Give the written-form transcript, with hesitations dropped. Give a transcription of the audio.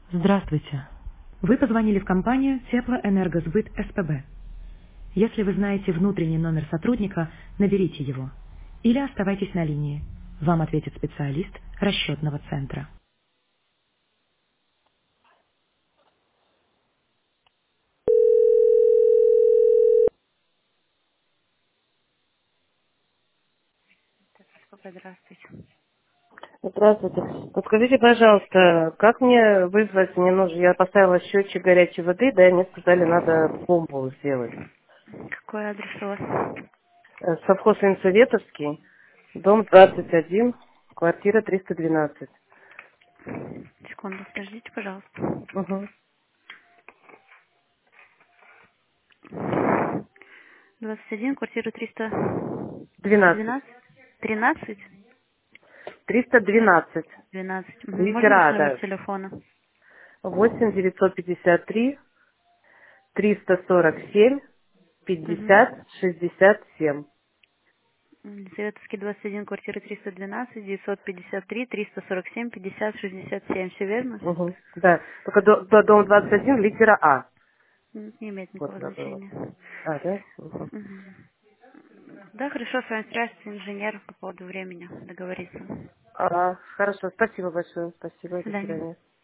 Здравствуйте. Вы позвонили в компанию Теплоэнергосбыт СПБ. Если вы знаете внутренний номер сотрудника, наберите его. Или оставайтесь на линии. Вам ответит специалист расчетного центра. Здравствуйте. Здравствуйте. Подскажите, пожалуйста, как мне вызвать, мне нужно, я поставила счетчик горячей воды, да, и мне сказали, надо помпу сделать. Какой адрес у вас? Совхоз Инсоветовский, дом 21, квартира 312. Секунду, подождите, пожалуйста. Угу. 21, квартира 300... 12. 312? 13? 312. 12. Мгм. Можно ваш Литера А, номер да. телефона? 8 953 347 50 Угу. 67. Советский 21, квартира 312, 953, 347, 50, 67. Все верно? Угу. Да. Только до дома 21 литера А. Не имеет Вот никакого она была. значения. А, да? Угу. Мгм. Да, хорошо, с вами свяжется инженер по поводу времени договориться. Ага, хорошо, спасибо большое. До Спасибо, до свидания. свидания.